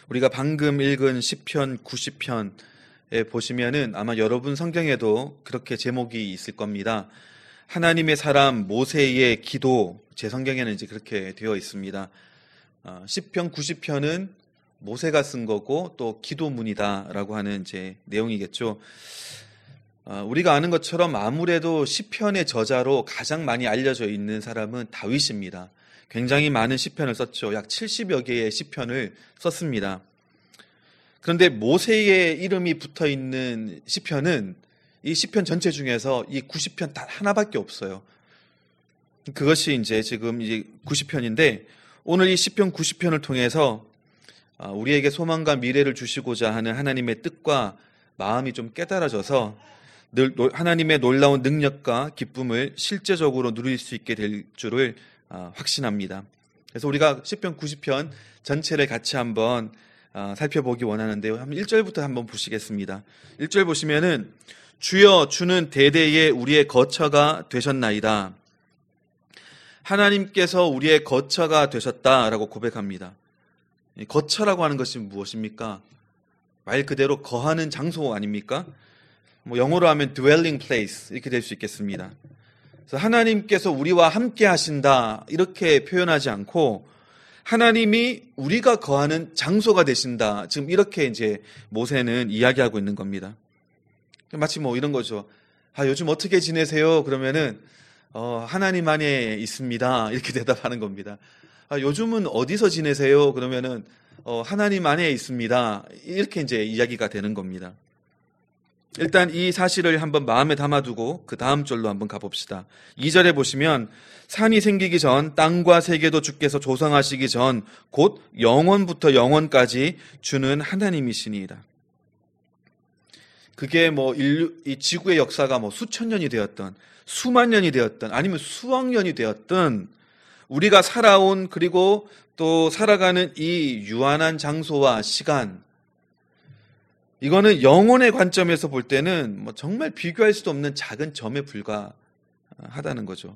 우리가 방금 읽은 시편 90편에 보시면은 아마 여러분 성경에도 그렇게 제목이 있을 겁니다. 하나님의 사람 모세의 기도, 제 성경에는 이제 그렇게 되어 있습니다. 시편 90편은 모세가 쓴 거고 또 기도문이다라고 하는 제 내용이겠죠. 우리가 아는 것처럼 아무래도 시편의 저자로 가장 많이 알려져 있는 사람은 다윗입니다. 굉장히 많은 시편을 썼죠. 약 70여 개의 시편을 썼습니다. 그런데 모세의 이름이 붙어 있는 시편은 이 시편 전체 중에서 이 90편 단 하나밖에 없어요. 그것이 이제 지금 이제 90편인데 오늘 이 시편 90편을 통해서 우리에게 소망과 미래를 주시고자 하는 하나님의 뜻과 마음이 좀 깨달아져서 하나님의 놀라운 능력과 기쁨을 실제적으로 누릴 수 있게 될 줄을 확신합니다. 그래서 우리가 시편 90편 전체를 같이 한번 살펴보기 원하는데요. 1절부터 한번 보시겠습니다. 1절 보시면은 주여 주는 대대에 우리의 거처가 되셨나이다. 하나님께서 우리의 거처가 되셨다라고 고백합니다. 거처라고 하는 것이 무엇입니까? 말 그대로 거하는 장소 아닙니까? 영어로 하면 dwelling place 이렇게 될 수 있겠습니다. 그래서 하나님께서 우리와 함께 하신다 이렇게 표현하지 않고 하나님이 우리가 거하는 장소가 되신다. 지금 이렇게 이제 모세는 이야기하고 있는 겁니다. 마치 이런 거죠. 요즘 어떻게 지내세요? 그러면은 하나님 안에 있습니다. 이렇게 대답하는 겁니다. 요즘은 어디서 지내세요? 그러면은 하나님 안에 있습니다. 이렇게 이제 이야기가 되는 겁니다. 일단 이 사실을 한번 마음에 담아두고 그 다음 절로 한번 가봅시다. 2절에 보시면 산이 생기기 전 땅과 세계도 주께서 조성하시기 전 곧 영원부터 영원까지 주는 하나님이시니이다. 그게 이 지구의 역사가 수천 년이 되었던 수만 년이 되었던 아니면 수억 년이 되었던 우리가 살아온 그리고 또 살아가는 이 유한한 장소와 시간, 이거는 영혼의 관점에서 볼 때는 정말 비교할 수도 없는 작은 점에 불과하다는 거죠.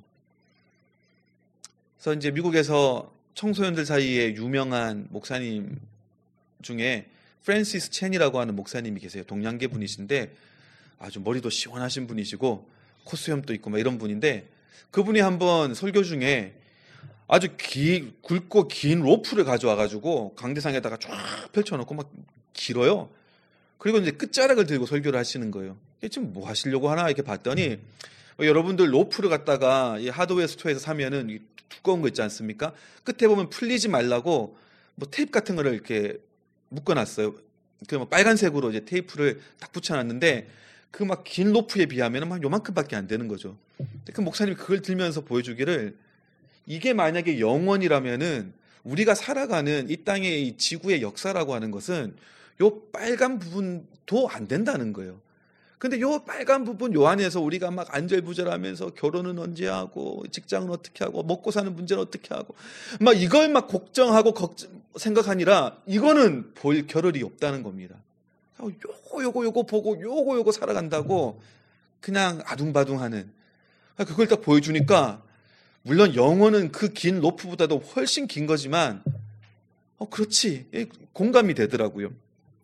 그래서 이제 미국에서 청소년들 사이에 유명한 목사님 중에 프랜시스 첸이라고 하는 목사님이 계세요. 동양계 분이신데 아주 머리도 시원하신 분이시고 콧수염도 있고 이런 분인데 그분이 한번 설교 중에 아주 굵고 긴 로프를 가져와가지고 강대상에다가 쫙 펼쳐놓고 길어요. 그리고 이제 끝자락을 들고 설교를 하시는 거예요. 지금 뭐 하시려고 하나 이렇게 봤더니 여러분들 로프를 갖다가 이 하드웨어 스토어에서 사면은 두꺼운 거 있지 않습니까? 끝에 보면 풀리지 말라고 테이프 같은 거를 이렇게 묶어놨어요. 그 빨간색으로 이제 테이프를 딱 붙여놨는데 그 긴 로프에 비하면 요만큼밖에 안 되는 거죠. 그 목사님이 그걸 들면서 보여주기를 이게 만약에 영원이라면은 우리가 살아가는 이 땅의 이 지구의 역사라고 하는 것은 요 빨간 부분도 안 된다는 거예요. 근데 요 빨간 부분 요 안에서 우리가 안절부절하면서 결혼은 언제 하고 직장은 어떻게 하고 먹고 사는 문제는 어떻게 하고 이걸 걱정하고 생각하니라 이거는 볼 겨를이 없다는 겁니다. 요거 보고 요거 살아간다고 그냥 아둥바둥하는 그걸 딱 보여주니까 물론 영혼은 그 긴 로프보다도 훨씬 긴 거지만 그렇지 공감이 되더라고요.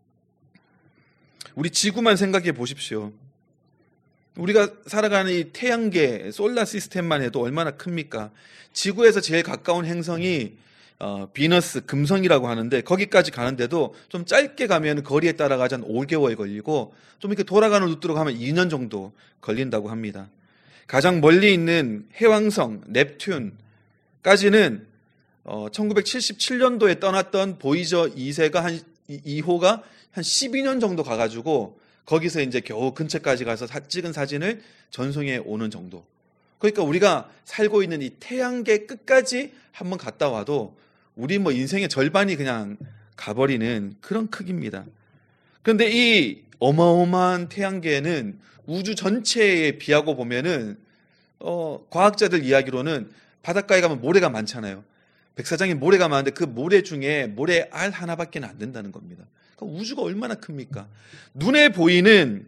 우리 지구만 생각해 보십시오. 우리가 살아가는 이 태양계, 솔라 시스템만 해도 얼마나 큽니까? 지구에서 제일 가까운 행성이 비너스, 금성이라고 하는데 거기까지 가는데도 좀 짧게 가면 거리에 따라가지 한 5개월 걸리고 좀 이렇게 돌아가는 루트로 가면 2년 정도 걸린다고 합니다. 가장 멀리 있는 해왕성, 넵튠까지는 1977년도에 떠났던 보이저 2호가 한 12년 정도 가가지고 거기서 이제 겨우 근처까지 가서 찍은 사진을 전송해 오는 정도. 그러니까 우리가 살고 있는 이 태양계 끝까지 한번 갔다 와도 우리 인생의 절반이 그냥 가버리는 그런 크기입니다. 그런데 이 어마어마한 태양계는 우주 전체에 비하고 보면은 과학자들 이야기로는 바닷가에 가면 모래가 많잖아요. 백사장에 모래가 많은데 그 모래 중에 모래 알 하나밖에 안 된다는 겁니다. 그러니까 우주가 얼마나 큽니까? 눈에 보이는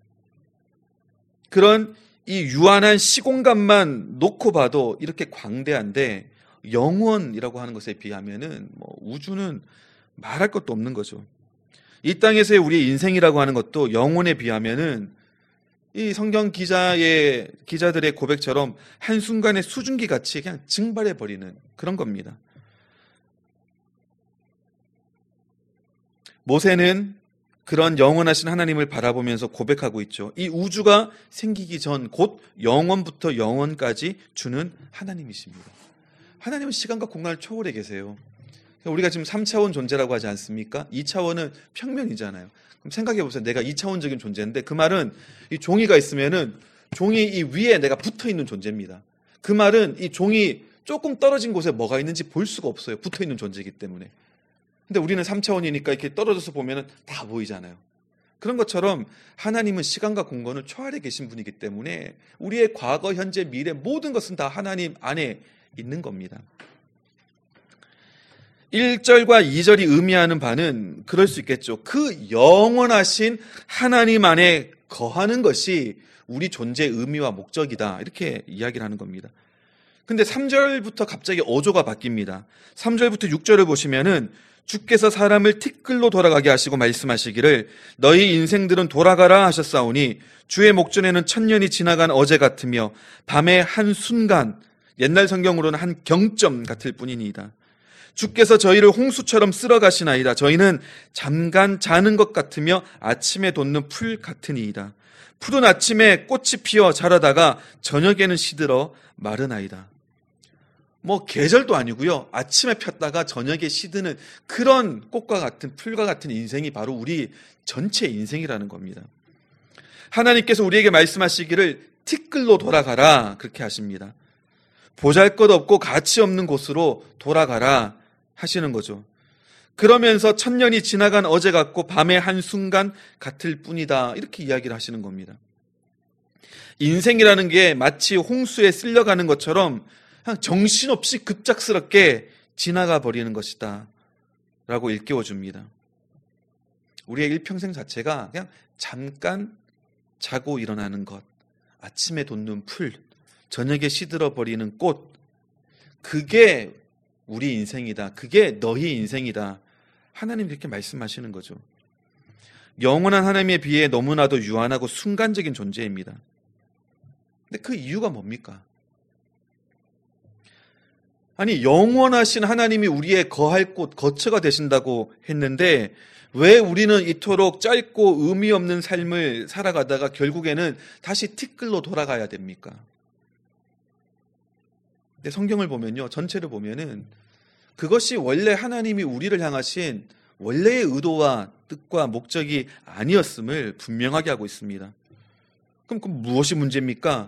그런 이 유한한 시공간만 놓고 봐도 이렇게 광대한데 영원이라고 하는 것에 비하면은 우주는 말할 것도 없는 거죠. 이 땅에서의 우리의 인생이라고 하는 것도 영혼에 비하면은 이 성경 기자들의 고백처럼 한순간의 수증기 같이 그냥 증발해버리는 그런 겁니다. 모세는 그런 영원하신 하나님을 바라보면서 고백하고 있죠. 이 우주가 생기기 전 곧 영원부터 영원까지 주는 하나님이십니다. 하나님은 시간과 공간을 초월해 계세요. 우리가 지금 3차원 존재라고 하지 않습니까? 2차원은 평면이잖아요. 그럼 생각해 보세요. 내가 2차원적인 존재인데 그 말은 이 종이가 있으면은 종이 이 위에 내가 붙어 있는 존재입니다. 그 말은 이 종이 조금 떨어진 곳에 뭐가 있는지 볼 수가 없어요. 붙어 있는 존재이기 때문에. 근데 우리는 3차원이니까 이렇게 떨어져서 보면은 다 보이잖아요. 그런 것처럼 하나님은 시간과 공간을 초월해 계신 분이기 때문에 우리의 과거, 현재, 미래 모든 것은 다 하나님 안에 있는 겁니다. 1절과 2절이 의미하는 바는 그럴 수 있겠죠. 그 영원하신 하나님 안에 거하는 것이 우리 존재의 의미와 목적이다. 이렇게 이야기를 하는 겁니다. 근데 3절부터 갑자기 어조가 바뀝니다. 3절부터 6절을 보시면은 주께서 사람을 티끌로 돌아가게 하시고 말씀하시기를 너희 인생들은 돌아가라 하셨사오니 주의 목전에는 천년이 지나간 어제 같으며 밤의 한 순간, 옛날 성경으로는 한 경점 같을 뿐이니이다. 주께서 저희를 홍수처럼 쓸어 가시나이다. 저희는 잠깐 자는 것 같으며 아침에 돋는 풀 같으니이다. 푸른 아침에 꽃이 피어 자라다가 저녁에는 시들어 마르나이다. 뭐 계절도 아니고요. 아침에 폈다가 저녁에 시드는 그런 꽃과 같은 풀과 같은 인생이 바로 우리 전체 인생이라는 겁니다. 하나님께서 우리에게 말씀하시기를 티끌로 돌아가라 그렇게 하십니다. 보잘것없고 가치 없는 곳으로 돌아가라 하시는 거죠. 그러면서 천년이 지나간 어제 같고 밤의 한순간 같을 뿐이다 이렇게 이야기를 하시는 겁니다. 인생이라는 게 마치 홍수에 쓸려가는 것처럼 그냥 정신없이 급작스럽게 지나가 버리는 것이다 라고 일깨워줍니다. 우리의 일평생 자체가 그냥 잠깐 자고 일어나는 것, 아침에 돋는 풀, 저녁에 시들어 버리는 꽃, 그게 우리 인생이다. 그게 너희 인생이다. 하나님 이렇게 말씀하시는 거죠. 영원한 하나님에 비해 너무나도 유한하고 순간적인 존재입니다. 근데 그 이유가 뭡니까? 아니, 영원하신 하나님이 우리의 거할 곳, 거처가 되신다고 했는데 왜 우리는 이토록 짧고 의미 없는 삶을 살아가다가 결국에는 다시 티끌로 돌아가야 됩니까? 근데 성경을 보면요, 전체를 보면은 그것이 원래 하나님이 우리를 향하신 원래의 의도와 뜻과 목적이 아니었음을 분명하게 하고 있습니다. 그럼 무엇이 문제입니까?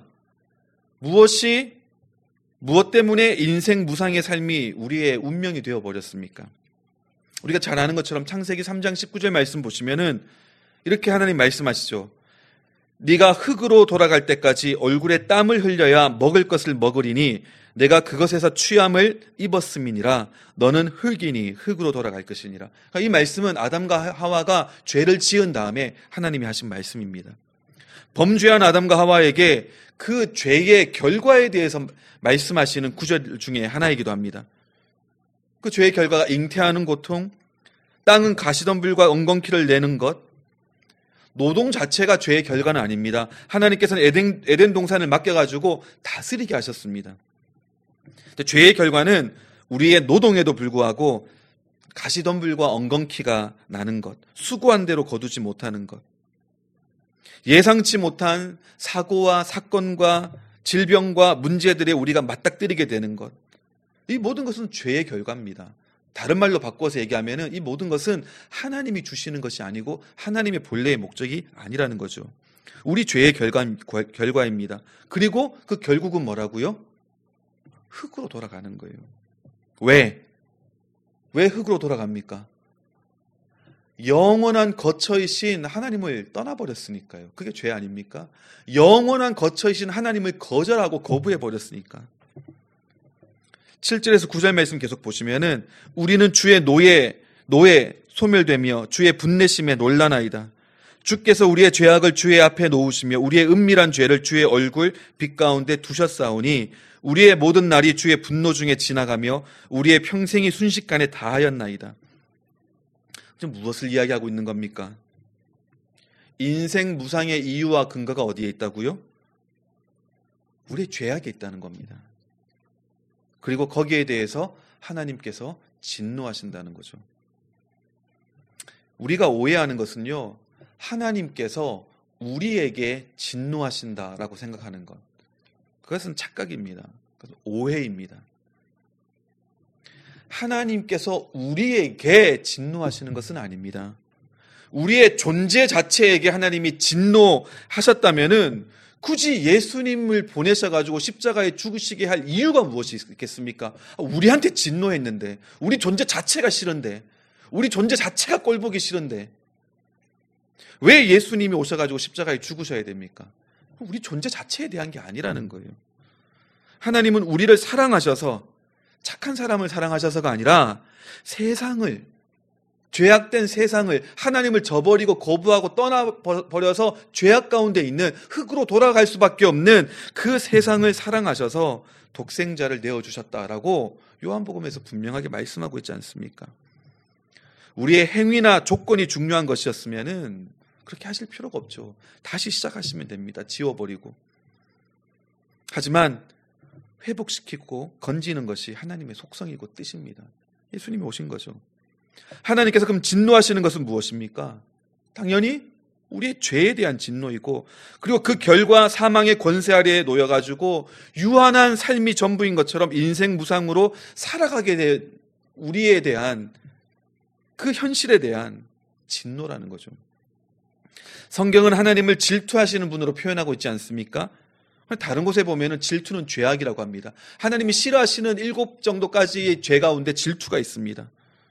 무엇 때문에 인생 무상의 삶이 우리의 운명이 되어버렸습니까? 우리가 잘 아는 것처럼 창세기 3장 19절 말씀 보시면은 이렇게 하나님 말씀하시죠. 네가 흙으로 돌아갈 때까지 얼굴에 땀을 흘려야 먹을 것을 먹으리니 내가 그것에서 취함을 입었음이니라. 너는 흙이니 흙으로 돌아갈 것이니라. 그러니까 이 말씀은 아담과 하와가 죄를 지은 다음에 하나님이 하신 말씀입니다. 범죄한 아담과 하와에게 그 죄의 결과에 대해서 말씀하시는 구절 중에 하나이기도 합니다. 그 죄의 결과가 잉태하는 고통, 땅은 가시덤불과 엉겅퀴를 내는 것, 노동 자체가 죄의 결과는 아닙니다. 하나님께서는 에덴 동산을 맡겨가지고 다스리게 하셨습니다. 죄의 결과는 우리의 노동에도 불구하고 가시덤불과 엉겅퀴가 나는 것, 수고한 대로 거두지 못하는 것, 예상치 못한 사고와 사건과 질병과 문제들에 우리가 맞닥뜨리게 되는 것, 이 모든 것은 죄의 결과입니다. 다른 말로 바꿔서 얘기하면 이 모든 것은 하나님이 주시는 것이 아니고 하나님의 본래의 목적이 아니라는 거죠. 우리 죄의 결과입니다. 그리고 그 결국은 뭐라고요? 흙으로 돌아가는 거예요. 왜 흙으로 돌아갑니까? 영원한 거처이신 하나님을 떠나버렸으니까요. 그게 죄 아닙니까? 영원한 거처이신 하나님을 거절하고 거부해버렸으니까. 7절에서 9절 말씀 계속 보시면은 우리는 주의 노에 소멸되며 주의 분내심에 놀라나이다. 주께서 우리의 죄악을 주의 앞에 놓으시며 우리의 은밀한 죄를 주의 얼굴 빛 가운데 두셨사오니 우리의 모든 날이 주의 분노 중에 지나가며 우리의 평생이 순식간에 다하였나이다. 지금 무엇을 이야기하고 있는 겁니까? 인생 무상의 이유와 근거가 어디에 있다고요? 우리의 죄악에 있다는 겁니다. 그리고 거기에 대해서 하나님께서 진노하신다는 거죠. 우리가 오해하는 것은요, 하나님께서 우리에게 진노하신다라고 생각하는 것. 그것은 착각입니다. 그것은 오해입니다. 하나님께서 우리에게 진노하시는 것은 아닙니다. 우리의 존재 자체에게 하나님이 진노하셨다면은 굳이 예수님을 보내셔가지고 십자가에 죽으시게 할 이유가 무엇이 있겠습니까? 우리한테 진노했는데, 우리 존재 자체가 싫은데, 우리 존재 자체가 꼴보기 싫은데 왜 예수님이 오셔가지고 십자가에 죽으셔야 됩니까? 우리 존재 자체에 대한 게 아니라는 거예요. 하나님은 우리를 사랑하셔서, 착한 사람을 사랑하셔서가 아니라 세상을, 죄악된 세상을, 하나님을 저버리고 거부하고 떠나버려서 죄악 가운데 있는 흙으로 돌아갈 수밖에 없는 그 세상을 사랑하셔서 독생자를 내어주셨다라고 요한복음에서 분명하게 말씀하고 있지 않습니까? 우리의 행위나 조건이 중요한 것이었으면은 그렇게 하실 필요가 없죠. 다시 시작하시면 됩니다. 지워버리고. 하지만 회복시키고 건지는 것이 하나님의 속성이고 뜻입니다. 예수님이 오신 거죠. 하나님께서 그럼 진노하시는 것은 무엇입니까? 당연히 우리의 죄에 대한 진노이고, 그리고 그 결과 사망의 권세 아래에 놓여가지고 유한한 삶이 전부인 것처럼 인생 무상으로 살아가게 된 우리에 대한 그 현실에 대한 진노라는 거죠. 성경은 하나님을 질투하시는 분으로 표현하고 있지 않습니까? 다른 곳에 보면은 질투는 죄악이라고 합니다. 하나님이 싫어하시는 7 정도까지의 죄 가운데 질투가 있습니다.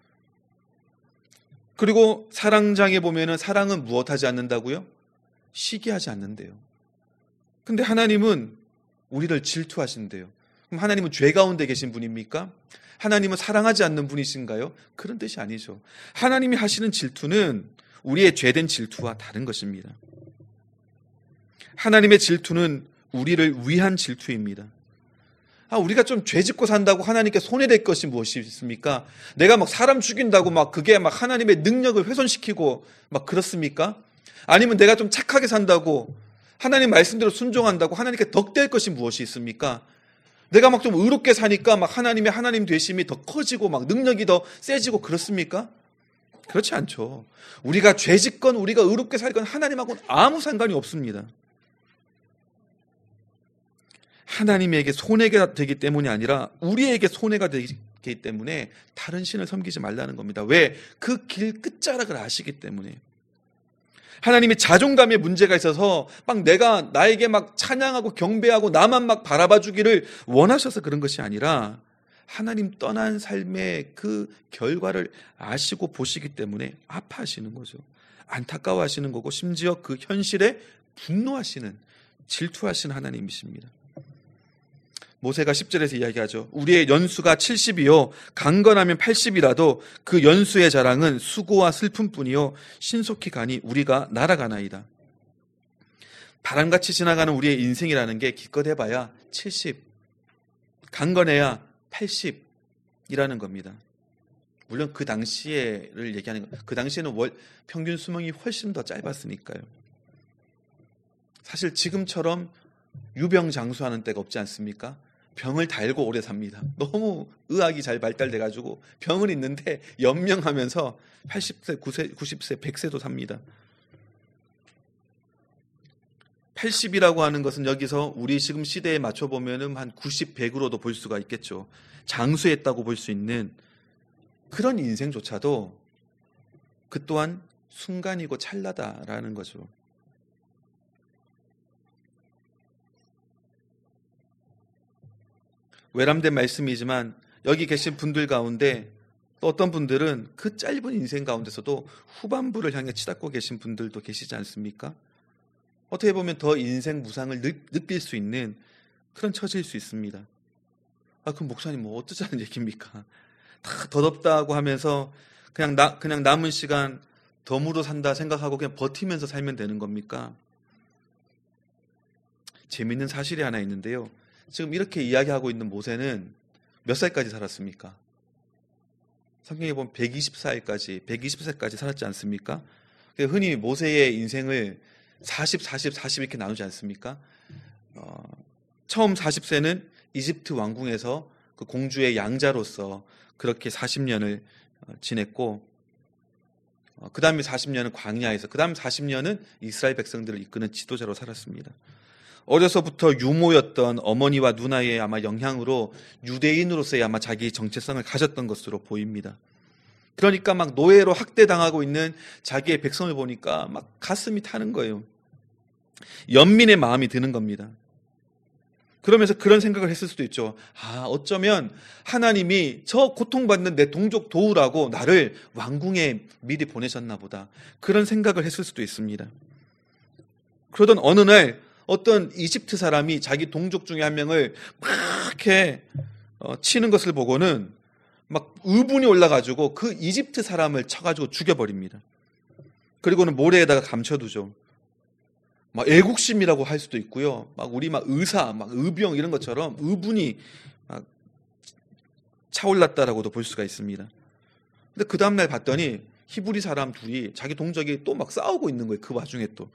그리고 사랑장에 보면은 사랑은 무엇하지 않는다고요? 시기하지 않는데요. 근데 하나님은 우리를 질투하신대요. 그럼 하나님은 죄 가운데 계신 분입니까? 하나님은 사랑하지 않는 분이신가요? 그런 뜻이 아니죠. 하나님이 하시는 질투는 우리의 죄된 질투와 다른 것입니다. 하나님의 질투는 우리를 위한 질투입니다. 우리가 좀 죄 짓고 산다고 하나님께 손해될 것이 무엇이 있습니까? 내가 막 사람 죽인다고 막 그게 막 하나님의 능력을 훼손시키고 막 그렇습니까? 아니면 내가 좀 착하게 산다고, 하나님 말씀대로 순종한다고 하나님께 덕될 것이 무엇이 있습니까? 내가 막 좀 의롭게 사니까 막 하나님의 하나님 되심이 더 커지고 막 능력이 더 세지고 그렇습니까? 그렇지 않죠. 우리가 죄 짓건 우리가 의롭게 살건 하나님하고는 아무 상관이 없습니다. 하나님에게 손해가 되기 때문이 아니라 우리에게 손해가 되기 때문에 다른 신을 섬기지 말라는 겁니다. 왜? 그 길 끝자락을 아시기 때문에. 하나님이 자존감에 문제가 있어서 막 내가 나에게 막 찬양하고 경배하고 나만 막 바라봐 주기를 원하셔서 그런 것이 아니라 하나님 떠난 삶의 그 결과를 아시고 보시기 때문에 아파하시는 거죠. 안타까워하시는 거고, 심지어 그 현실에 분노하시는, 질투하시는 하나님이십니다. 모세가 10절에서 이야기하죠. 우리의 연수가 70이요 강건하면 80이라도 그 연수의 자랑은 수고와 슬픔뿐이요 신속히 가니 우리가 날아가나이다. 바람같이 지나가는 우리의 인생이라는 게 기껏 해봐야 70, 강건해야 80이라는 겁니다. 물론 그 당시에를 얘기하는 거, 그 당시에는 평균 수명이 훨씬 더 짧았으니까요. 사실 지금처럼 유병장수하는 때가 없지 않습니까? 병을 달고 오래 삽니다. 너무 의학이 잘 발달돼가지고 병은 있는데 연명하면서 80세, 90세, 100세도 삽니다. 80이라고 하는 것은 여기서 우리 지금 시대에 맞춰보면 한 90, 100으로도 볼 수가 있겠죠. 장수했다고 볼 수 있는 그런 인생조차도 그 또한 순간이고 찰나다라는 거죠. 외람된 말씀이지만 여기 계신 분들 가운데 또 어떤 분들은 그 짧은 인생 가운데서도 후반부를 향해 치닫고 계신 분들도 계시지 않습니까? 어떻게 보면 더 인생 무상을 느낄 수 있는 그런 처지일 수 있습니다. 그럼 목사님 뭐 어쩌자는 얘기입니까? 다 더덥다고 하면서 그냥 남은 시간 덤으로 산다 생각하고 그냥 버티면서 살면 되는 겁니까? 재미있는 사실이 하나 있는데요. 지금 이렇게 이야기하고 있는 모세는 몇 살까지 살았습니까? 성경에 보면 120세까지 살았지 않습니까? 흔히 모세의 인생을 40 이렇게 나누지 않습니까? 처음 40세는 이집트 왕궁에서 그 공주의 양자로서 그렇게 40년을 지냈고, 그 다음에 40년은 광야에서, 그 다음 40년은 이스라엘 백성들을 이끄는 지도자로 살았습니다. 어려서부터 유모였던 어머니와 누나의 아마 영향으로 유대인으로서의 아마 자기 정체성을 가졌던 것으로 보입니다. 그러니까 막 노예로 학대당하고 있는 자기의 백성을 보니까 막 가슴이 타는 거예요. 연민의 마음이 드는 겁니다. 그러면서 그런 생각을 했을 수도 있죠. 어쩌면 하나님이 저 고통받는 내 동족 도우라고 나를 왕궁에 미리 보내셨나 보다. 그런 생각을 했을 수도 있습니다. 그러던 어느 날 어떤 이집트 사람이 자기 동족 중에 한 명을 막 이렇게 치는 것을 보고는 막 의분이 올라가지고 그 이집트 사람을 쳐가지고 죽여버립니다. 그리고는 모래에다가 감춰두죠. 막 애국심이라고 할 수도 있고요. 막 우리 막 의사, 막 의병 이런 것처럼 의분이 막 차올랐다라고도 볼 수가 있습니다. 근데 그 다음날 봤더니 히브리 사람 둘이 자기 동족이 또 막 싸우고 있는 거예요. 그 와중에 또.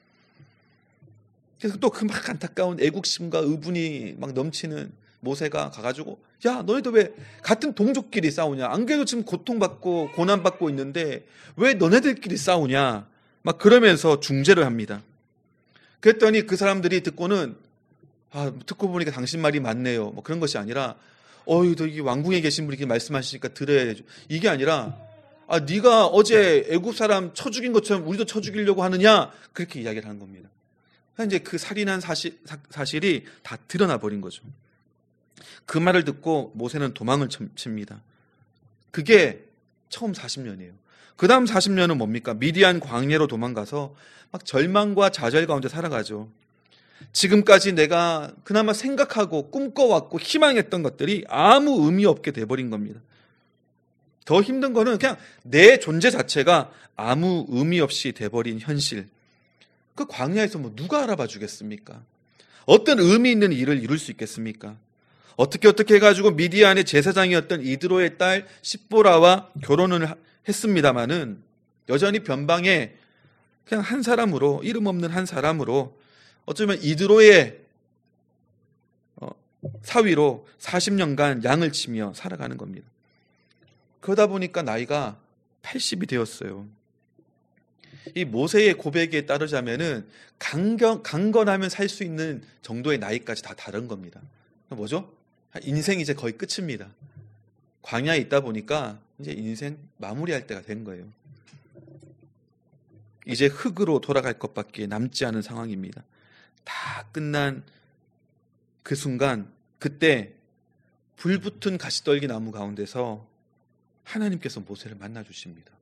그래서 또 그 막 안타까운 애국심과 의분이 막 넘치는 모세가 가가지고, 야, 너희들 왜 같은 동족끼리 싸우냐? 안 그래도 지금 고통받고 고난받고 있는데 왜 너네들끼리 싸우냐? 막 그러면서 중재를 합니다. 그랬더니 그 사람들이 듣고는, 듣고 보니까 당신 말이 맞네요. 뭐 그런 것이 아니라, 이 왕궁에 계신 분이 이렇게 말씀하시니까 들어야죠. 이게 아니라, 네가 어제 애굽 사람 쳐 죽인 것처럼 우리도 쳐 죽이려고 하느냐? 그렇게 이야기를 하는 겁니다. 이제 그 살인한 사실이 다 드러나 버린 거죠. 그 말을 듣고 모세는 도망을 칩니다. 그게 처음 40년이에요. 그 다음 40년은 뭡니까? 미디안 광야로 도망가서 막 절망과 좌절 가운데 살아가죠. 지금까지 내가 그나마 생각하고 꿈꿔왔고 희망했던 것들이 아무 의미 없게 돼버린 겁니다. 더 힘든 거는 그냥 내 존재 자체가 아무 의미 없이 돼버린 현실. 그 광야에서 뭐 누가 알아봐 주겠습니까? 어떤 의미 있는 일을 이룰 수 있겠습니까? 어떻게 해가지고 미디안의 제사장이었던 이드로의 딸 십보라와 결혼을 했습니다마는 여전히 변방에 그냥 한 사람으로, 이름 없는 한 사람으로 어쩌면 이드로의 사위로 40년간 양을 치며 살아가는 겁니다. 그러다 보니까 나이가 80이 되었어요. 이 모세의 고백에 따르자면은 강건하면 살 수 있는 정도의 나이까지 다 다른 겁니다. 뭐죠? 인생이 이제 거의 끝입니다. 광야에 있다 보니까 이제 인생 마무리할 때가 된 거예요. 이제 흙으로 돌아갈 것밖에 남지 않은 상황입니다. 다 끝난 그 순간, 그때 불붙은 가시떨기 나무 가운데서 하나님께서 모세를 만나 주십니다.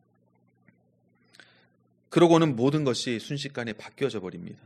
그러고는 모든 것이 순식간에 바뀌어져 버립니다.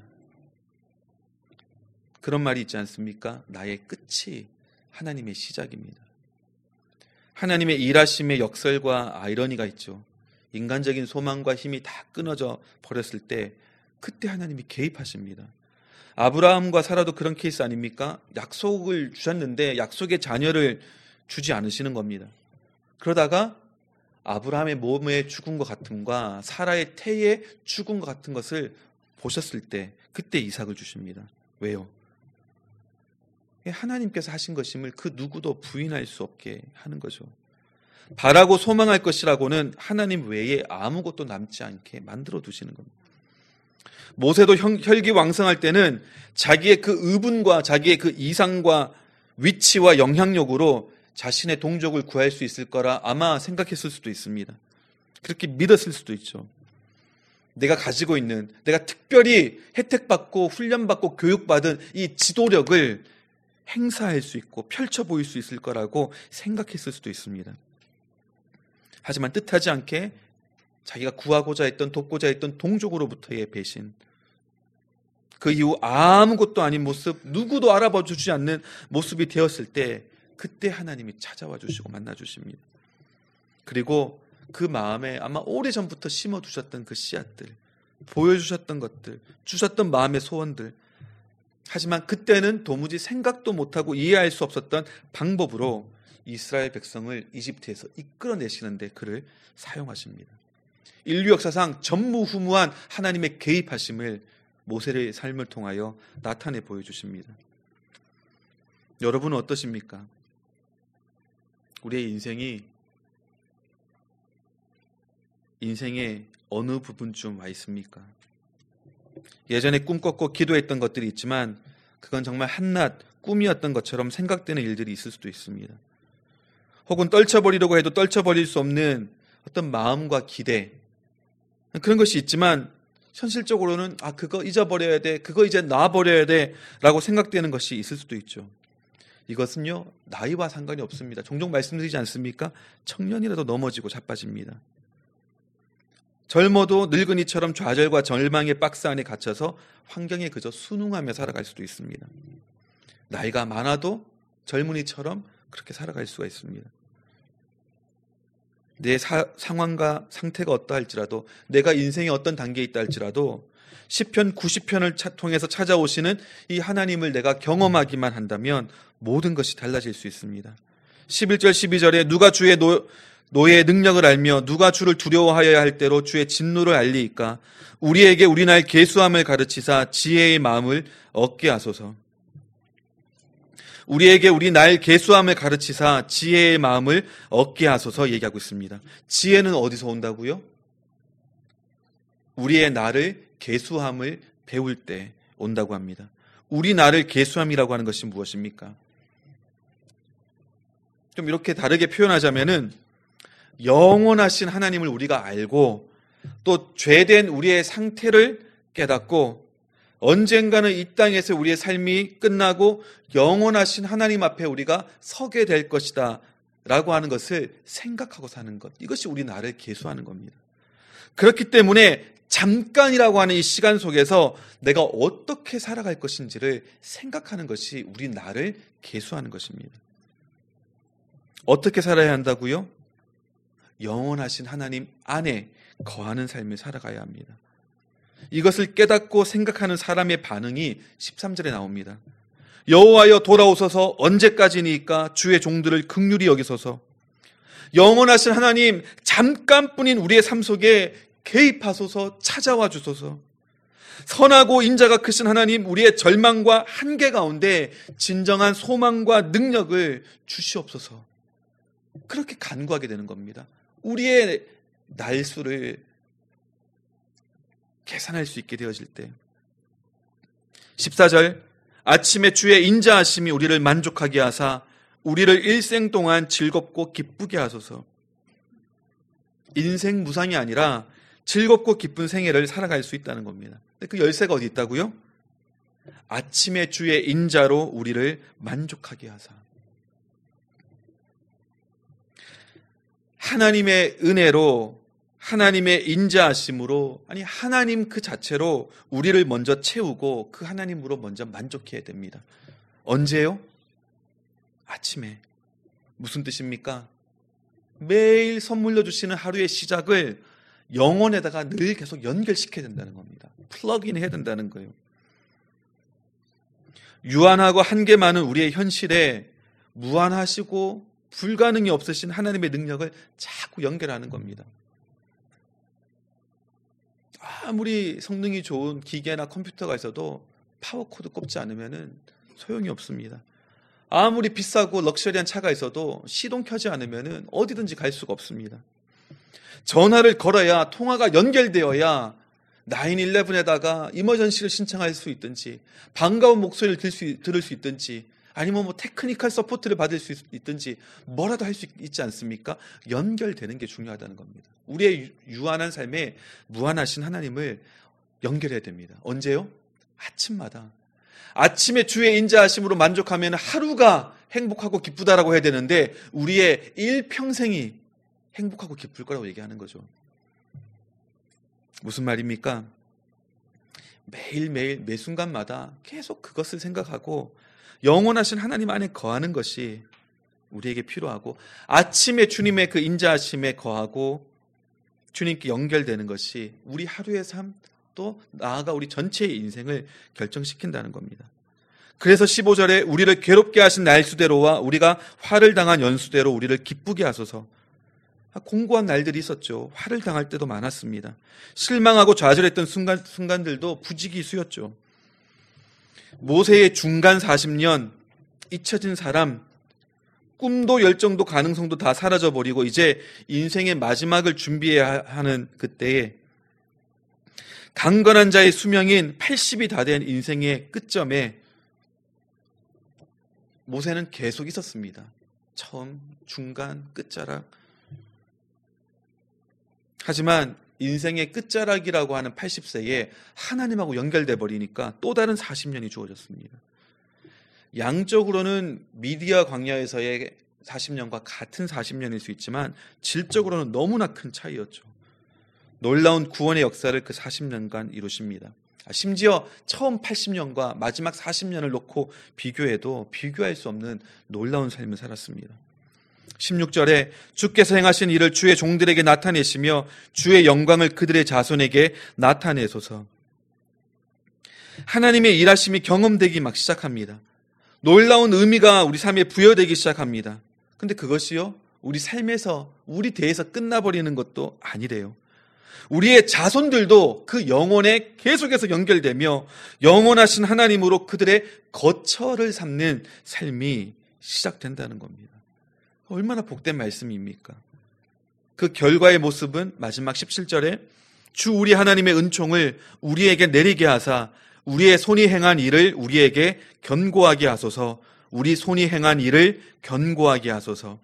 그런 말이 있지 않습니까? 나의 끝이 하나님의 시작입니다. 하나님의 일하심의 역설과 아이러니가 있죠. 인간적인 소망과 힘이 다 끊어져 버렸을 때 그때 하나님이 개입하십니다. 아브라함과 사라도 그런 케이스 아닙니까? 약속을 주셨는데 약속의 자녀를 주지 않으시는 겁니다. 그러다가 아브라함의 몸의 죽은 것 같음과 사라의 태의 죽은 것 같은 것을 보셨을 때 그때 이삭을 주십니다. 왜요? 하나님께서 하신 것임을 그 누구도 부인할 수 없게 하는 거죠. 바라고 소망할 것이라고는 하나님 외에 아무것도 남지 않게 만들어 두시는 겁니다. 모세도 혈기왕성할 때는 자기의 그 의분과 자기의 그 이상과 위치와 영향력으로 자신의 동족을 구할 수 있을 거라 아마 생각했을 수도 있습니다. 그렇게 믿었을 수도 있죠. 내가 가지고 있는, 내가 특별히 혜택받고 훈련받고 교육받은 이 지도력을 행사할 수 있고 펼쳐 보일 수 있을 거라고 생각했을 수도 있습니다. 하지만 뜻하지 않게 자기가 구하고자 했던, 돕고자 했던 동족으로부터의 배신, 그 이후 아무것도 아닌 모습, 누구도 알아봐 주지 않는 모습이 되었을 때 그때 하나님이 찾아와 주시고 만나 주십니다. 그리고 그 마음에 아마 오래전부터 심어두셨던 그 씨앗들, 보여주셨던 것들, 주셨던 마음의 소원들, 하지만 그때는 도무지 생각도 못하고 이해할 수 없었던 방법으로 이스라엘 백성을 이집트에서 이끌어내시는데 그를 사용하십니다. 인류 역사상 전무후무한 하나님의 개입하심을 모세의 삶을 통하여 나타내 보여주십니다. 여러분은 어떠십니까? 우리의 인생의 어느 부분쯤 와 있습니까? 예전에 꿈꿨고 기도했던 것들이 있지만 그건 정말 한낱 꿈이었던 것처럼 생각되는 일들이 있을 수도 있습니다. 혹은 떨쳐버리려고 해도 떨쳐버릴 수 없는 어떤 마음과 기대, 그런 것이 있지만 현실적으로는 그거 잊어버려야 돼, 그거 이제 놔버려야 돼 라고 생각되는 것이 있을 수도 있죠. 이것은요, 나이와 상관이 없습니다. 종종 말씀드리지 않습니까? 청년이라도 넘어지고 자빠집니다. 젊어도 늙은이처럼 좌절과 절망의 박스 안에 갇혀서 환경에 그저 순응하며 살아갈 수도 있습니다. 나이가 많아도 젊은이처럼 그렇게 살아갈 수가 있습니다. 내 상황과 상태가 어떠할지라도, 내가 인생의 어떤 단계에 있다 할지라도 시편 90편을 통해서 찾아오시는 이 하나님을 내가 경험하기만 한다면 모든 것이 달라질 수 있습니다. 11절 12절에 누가 주의 노예의 능력을 알며 누가 주를 두려워하여야 할 때로 주의 진노를 알리이까. 우리에게 우리 날 계수함을 가르치사 지혜의 마음을 얻게 하소서. 우리에게 우리 날 계수함을 가르치사 지혜의 마음을 얻게 하소서 얘기하고 있습니다. 지혜는 어디서 온다고요? 우리의 나를 계수함을 배울 때 온다고 합니다. 우리 나를 계수함이라고 하는 것이 무엇입니까? 좀 이렇게 다르게 표현하자면은 영원하신 하나님을 우리가 알고 또 죄된 우리의 상태를 깨닫고 언젠가는 이 땅에서 우리의 삶이 끝나고 영원하신 하나님 앞에 우리가 서게 될 것이다 라고 하는 것을 생각하고 사는 것, 이것이 우리 나를 계수하는 겁니다. 그렇기 때문에 잠깐이라고 하는 이 시간 속에서 내가 어떻게 살아갈 것인지를 생각하는 것이 우리 나를 계수하는 것입니다. 어떻게 살아야 한다고요? 영원하신 하나님 안에 거하는 삶을 살아가야 합니다. 이것을 깨닫고 생각하는 사람의 반응이 13절에 나옵니다. 여호와여 돌아오소서. 언제까지니까 주의 종들을 긍휼히 여기소서. 영원하신 하나님, 잠깐뿐인 우리의 삶 속에 개입하소서. 찾아와 주소서. 선하고 인자가 크신 하나님, 우리의 절망과 한계 가운데 진정한 소망과 능력을 주시옵소서. 그렇게 간구하게 되는 겁니다. 우리의 날수를 계산할 수 있게 되어질 때. 14절, 아침에 주의 인자하심이 우리를 만족하게 하사 우리를 일생 동안 즐겁고 기쁘게 하소서. 인생 무상이 아니라 즐겁고 기쁜 생애를 살아갈 수 있다는 겁니다. 그 열쇠가 어디 있다고요? 아침에 주의 인자로 우리를 만족하게 하사. 하나님의 은혜로, 하나님의 인자하심으로, 아니 하나님 그 자체로 우리를 먼저 채우고 그 하나님으로 먼저 만족해야 됩니다. 언제요? 아침에. 무슨 뜻입니까? 매일 선물로 주시는 하루의 시작을 영혼에다가 늘 계속 연결시켜야 된다는 겁니다. 플러그인 해야 된다는 거예요. 유한하고 한계 많은 우리의 현실에 무한하시고 불가능이 없으신 하나님의 능력을 자꾸 연결하는 겁니다. 아무리 성능이 좋은 기계나 컴퓨터가 있어도 파워코드 꼽지 않으면 소용이 없습니다. 아무리 비싸고 럭셔리한 차가 있어도 시동 켜지 않으면 어디든지 갈 수가 없습니다. 전화를 걸어야, 통화가 연결되어야 911에다가 이머전시를 신청할 수 있든지, 반가운 목소리를 들을 수 있든지, 아니면 테크니컬 서포트를 받을 수 있든지 뭐라도 할 수 있지 않습니까? 연결되는 게 중요하다는 겁니다. 우리의 유한한 삶에 무한하신 하나님을 연결해야 됩니다. 언제요? 아침마다. 아침에 주의 인자하심으로 만족하면 하루가 행복하고 기쁘다라고 해야 되는데 우리의 일평생이 행복하고 기쁠 거라고 얘기하는 거죠. 무슨 말입니까? 매일매일 매 순간마다 계속 그것을 생각하고 영원하신 하나님 안에 거하는 것이 우리에게 필요하고, 아침에 주님의 그 인자하심에 거하고 주님께 연결되는 것이 우리 하루의 삶, 또 나아가 우리 전체의 인생을 결정시킨다는 겁니다. 그래서 15절에 우리를 괴롭게 하신 날수대로와 우리가 화를 당한 연수대로 우리를 기쁘게 하소서. 공고한 날들이 있었죠. 화를 당할 때도 많았습니다. 실망하고 좌절했던 순간들도 부지기수였죠. 모세의 중간 40년, 잊혀진 사람, 꿈도 열정도 가능성도 다 사라져버리고 이제 인생의 마지막을 준비해야 하는 그때에 강건한 자의 수명인 80이 다 된 인생의 끝점에 모세는 계속 있었습니다. 처음, 중간, 끝자락. 하지만 인생의 끝자락이라고 하는 80세에 하나님하고 연결돼 버리니까 또 다른 40년이 주어졌습니다. 양적으로는 미디아 광야에서의 40년과 같은 40년일 수 있지만 질적으로는 너무나 큰 차이였죠. 놀라운 구원의 역사를 그 40년간 이루십니다. 심지어 처음 80년과 마지막 40년을 놓고 비교해도 비교할 수 없는 놀라운 삶을 살았습니다. 16절에 주께서 행하신 일을 주의 종들에게 나타내시며 주의 영광을 그들의 자손에게 나타내소서. 하나님의 일하심이 경험되기 막 시작합니다. 놀라운 의미가 우리 삶에 부여되기 시작합니다. 근데 그것이요, 우리 삶에서 우리 대해서 끝나버리는 것도 아니래요. 우리의 자손들도 그 영혼에 계속해서 연결되며 영원하신 하나님으로 그들의 거처를 삼는 삶이 시작된다는 겁니다. 얼마나 복된 말씀입니까? 그 결과의 모습은 마지막 17절에 주 우리 하나님의 은총을 우리에게 내리게 하사 우리의 손이 행한 일을 우리에게 견고하게 하소서. 우리 손이 행한 일을 견고하게 하소서.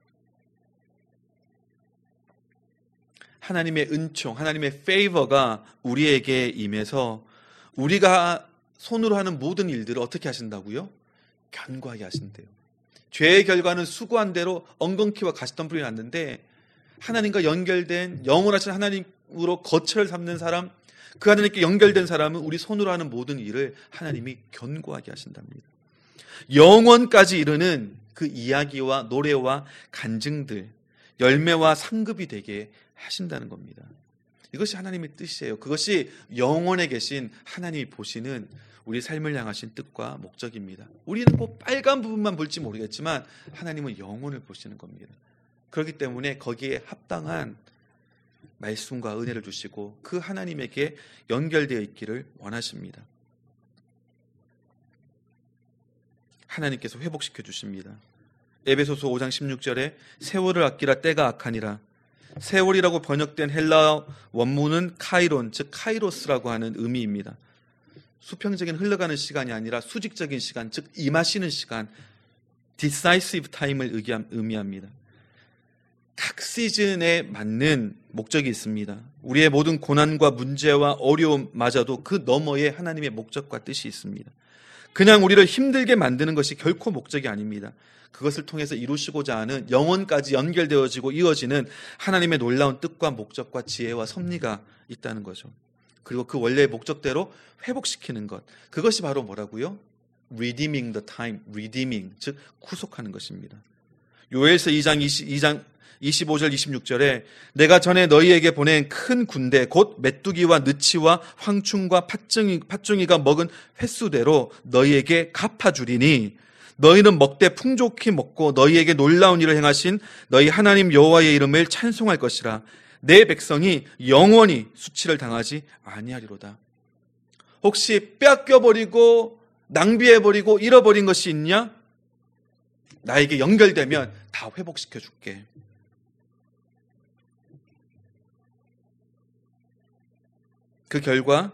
하나님의 은총, 하나님의 페이버가 우리에게 임해서 우리가 손으로 하는 모든 일들을 어떻게 하신다고요? 견고하게 하신대요. 죄의 결과는 수고한 대로 엉겅퀴와 가시덤불이 났는데 하나님과 연결된 영원하신 하나님으로 거처를 삼는 사람, 그 하나님께 연결된 사람은 우리 손으로 하는 모든 일을 하나님이 견고하게 하신답니다. 영원까지 이르는 그 이야기와 노래와 간증들, 열매와 상급이 되게 하신다는 겁니다. 이것이 하나님의 뜻이에요. 그것이 영원에 계신 하나님이 보시는 우리 삶을 향하신 뜻과 목적입니다. 우리는 뭐 빨간 부분만 볼지 모르겠지만 하나님은 영혼을 보시는 겁니다. 그렇기 때문에 거기에 합당한 말씀과 은혜를 주시고 그 하나님에게 연결되어 있기를 원하십니다. 하나님께서 회복시켜 주십니다. 에베소서 5장 16절에 세월을 아끼라 때가 악하니라. 세월이라고 번역된 헬라어 원문은 카이론, 즉 카이로스라고 하는 의미입니다. 수평적인 흘러가는 시간이 아니라 수직적인 시간, 즉 임하시는 시간, decisive time을 의미합니다. 각 시즌에 맞는 목적이 있습니다. 우리의 모든 고난과 문제와 어려움마저도 그 너머에 하나님의 목적과 뜻이 있습니다. 그냥 우리를 힘들게 만드는 것이 결코 목적이 아닙니다. 그것을 통해서 이루시고자 하는 영원까지 연결되어지고 이어지는 하나님의 놀라운 뜻과 목적과 지혜와 섭리가 있다는 거죠. 그리고 그 원래의 목적대로 회복시키는 것, 그것이 바로 뭐라고요? Redeeming the time, redeeming, 즉 구속하는 것입니다. 요엘서 2장 25절 26절에 내가 전에 너희에게 보낸 큰 군대 곧 메뚜기와 느치와 황충과 팥종이가 먹은 횟수대로 너희에게 갚아주리니 너희는 먹되 풍족히 먹고 너희에게 놀라운 일을 행하신 너희 하나님 여호와의 이름을 찬송할 것이라. 내 백성이 영원히 수치를 당하지 아니하리로다. 혹시 뺏겨버리고 낭비해버리고 잃어버린 것이 있냐? 나에게 연결되면 다 회복시켜 줄게. 그 결과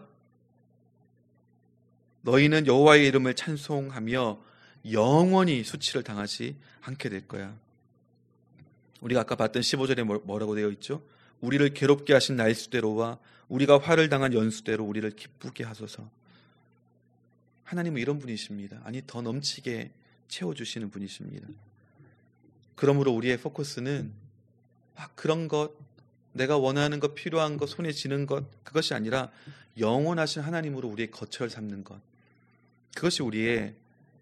너희는 여호와의 이름을 찬송하며 영원히 수치를 당하지 않게 될 거야. 우리가 아까 봤던 15절에 뭐라고 되어 있죠? 우리를 괴롭게 하신 날수대로와 우리가 화를 당한 연수대로 우리를 기쁘게 하소서. 하나님은 이런 분이십니다. 아니 더 넘치게 채워주시는 분이십니다. 그러므로 우리의 포커스는 그런 것, 내가 원하는 것, 필요한 것, 손에 쥐는 것, 그것이 아니라 영원하신 하나님으로 우리의 거처를 삼는 것, 그것이 우리의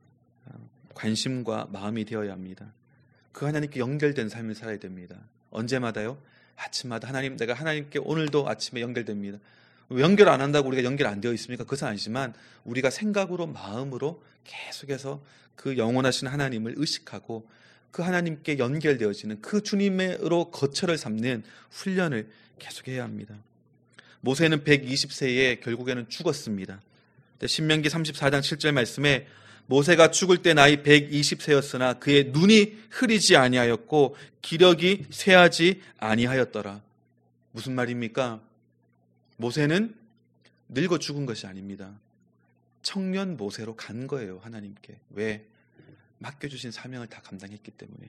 관심과 마음이 되어야 합니다. 그 하나님께 연결된 삶을 살아야 됩니다. 언제마다요? 아침마다 하나님, 내가 하나님께 오늘도 아침에 연결됩니다. 연결 안 한다고 우리가 연결 안 되어 있습니까? 그것은 아니지만 우리가 생각으로 마음으로 계속해서 그 영원하신 하나님을 의식하고 그 하나님께 연결되어지는 그 주님으로 거처를 삼는 훈련을 계속해야 합니다. 모세는 120세에 결국에는 죽었습니다. 신명기 34장 7절 말씀에 모세가 죽을 때 나이 120세였으나 그의 눈이 흐리지 아니하였고 기력이 쇠하지 아니하였더라. 무슨 말입니까? 모세는 늙어 죽은 것이 아닙니다. 청년 모세로 간 거예요, 하나님께. 왜? 맡겨주신 사명을 다 감당했기 때문에.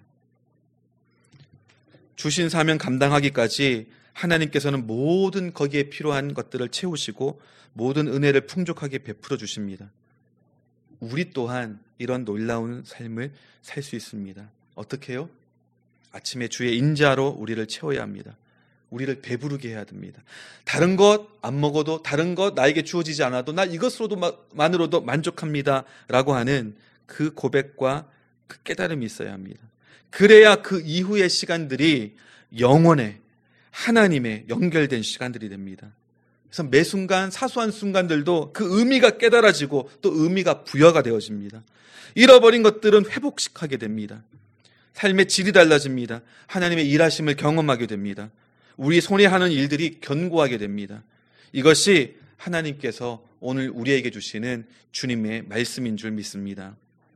주신 사명 감당하기까지 하나님께서는 모든 거기에 필요한 것들을 채우시고 모든 은혜를 풍족하게 베풀어 주십니다. 우리 또한 이런 놀라운 삶을 살 수 있습니다. 어떻게 해요? 아침에 주의 인자로 우리를 채워야 합니다. 우리를 배부르게 해야 됩니다. 다른 것 안 먹어도, 다른 것 나에게 주어지지 않아도 나 이것으로만으로도 만족합니다 라고 하는 그 고백과 그 깨달음이 있어야 합니다. 그래야 그 이후의 시간들이 영원에 하나님에 연결된 시간들이 됩니다. 그래서 매 순간 사소한 순간들도 그 의미가 깨달아지고 또 의미가 부여가 되어집니다. 잃어버린 것들은 회복하게 됩니다. 삶의 질이 달라집니다. 하나님의 일하심을 경험하게 됩니다. 우리 손에 하는 일들이 견고하게 됩니다. 이것이 하나님께서 오늘 우리에게 주시는 주님의 말씀인 줄 믿습니다.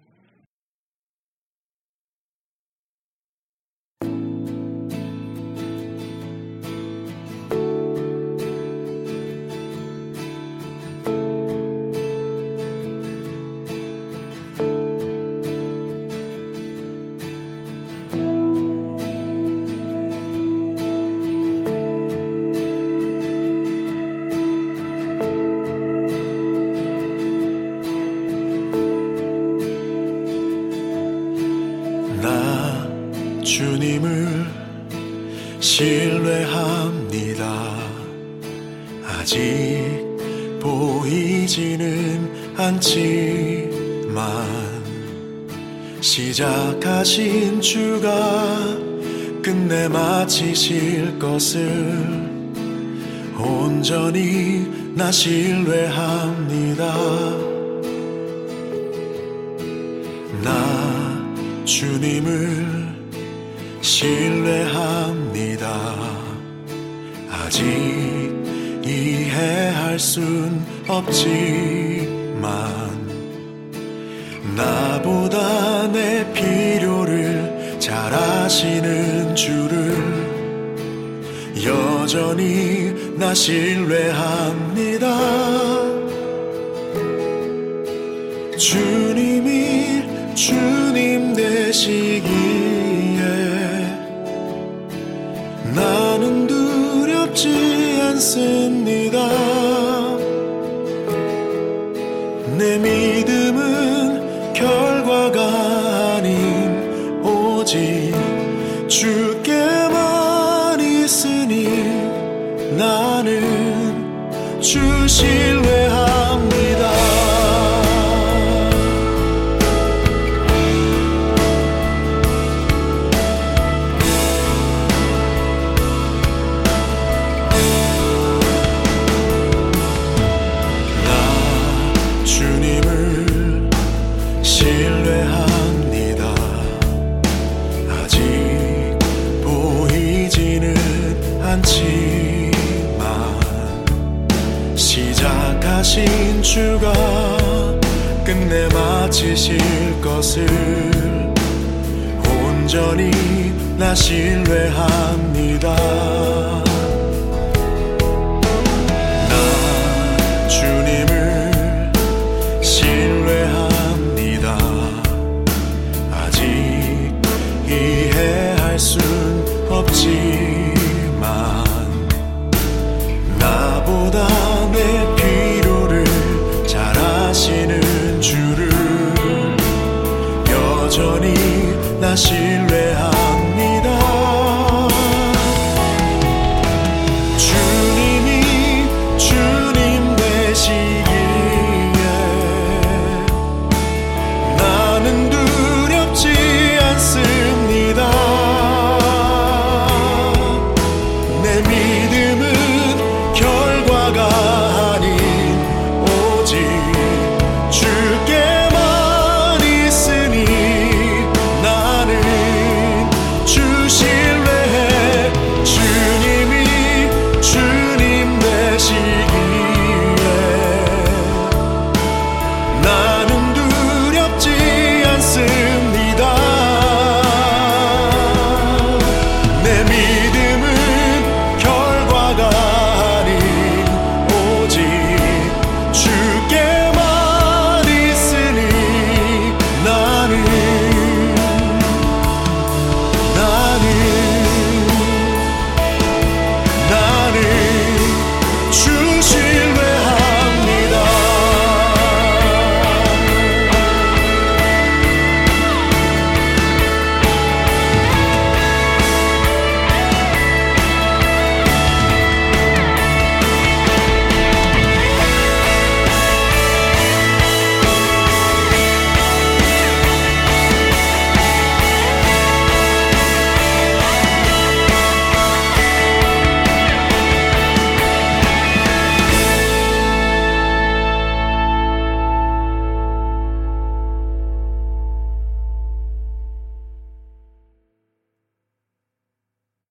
주님을 신뢰합니다. 아직 보이지는 않지만 시작하신 주가 끝내 마치실 것을 온전히 나 신뢰합니다. 나 주님을 신뢰합니다. 아직 이해할 순 없지만 나보다 내 필요를 잘 아시는 주를 여전히 나 신뢰합니다. 주님이 주님 되시기에 나는 두렵지 않습니다. 내 믿음은 결과가 아닌 오직 주께만 있으니 나는 주 신뢰합니다. 시작하신 주가 끝내 마치실 것을 온전히 나 신뢰합니다.